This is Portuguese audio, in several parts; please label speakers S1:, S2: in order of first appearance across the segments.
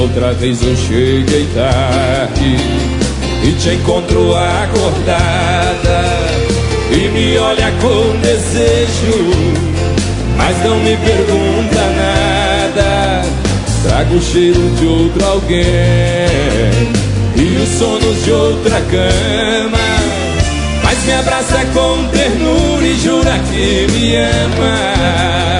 S1: outra vez eu cheguei tarde e te encontro acordada e me olha com desejo, mas não me pergunta nada. Trago o cheiro de outro alguém e os sonos de outra cama, mas me abraça com ternura e jura que me ama.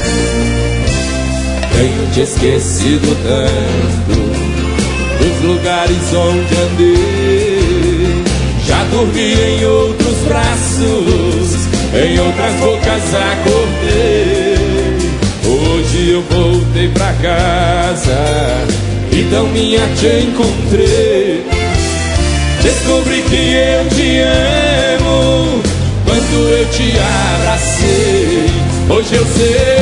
S1: Tenho te esquecido tanto dos lugares onde andei, já dormi em outros braços, em outras bocas acordei. Hoje eu voltei pra casa, então minha te encontrei. Descobri que eu te amo quando eu te abracei. Hoje eu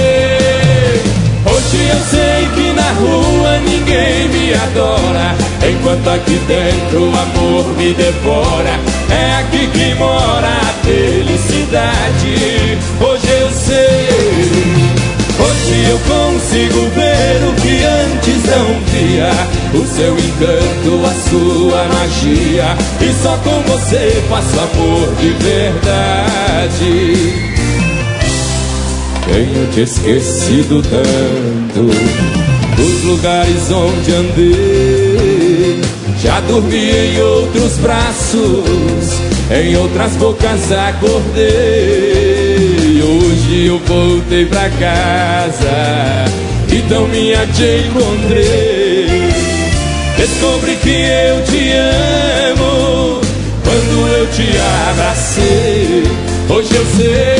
S1: sei que na rua ninguém me adora, enquanto aqui dentro o amor me devora. É aqui que mora a felicidade. Hoje eu sei, hoje eu consigo ver o que antes não via, o seu encanto, a sua magia, e só com você faço amor de verdade. Tenho te esquecido tanto dos lugares onde andei, já dormi em outros braços, em outras bocas acordei. Hoje eu voltei pra casa, então minha te encontrei. Descobri que eu te amo quando eu te abracei. Hoje eu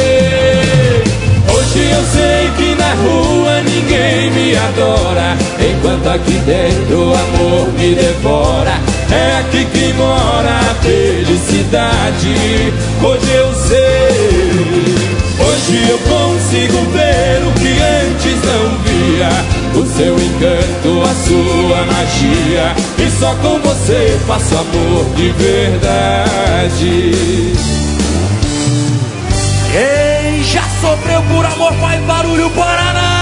S1: sei que na rua ninguém me adora, enquanto aqui dentro o amor me devora. É aqui que mora a felicidade. Hoje eu sei, hoje eu consigo ver o que antes não via, o seu encanto, a sua magia, e só com você faço amor de verdade.
S2: Quem já sofreu por amor faz barulho, Paraná!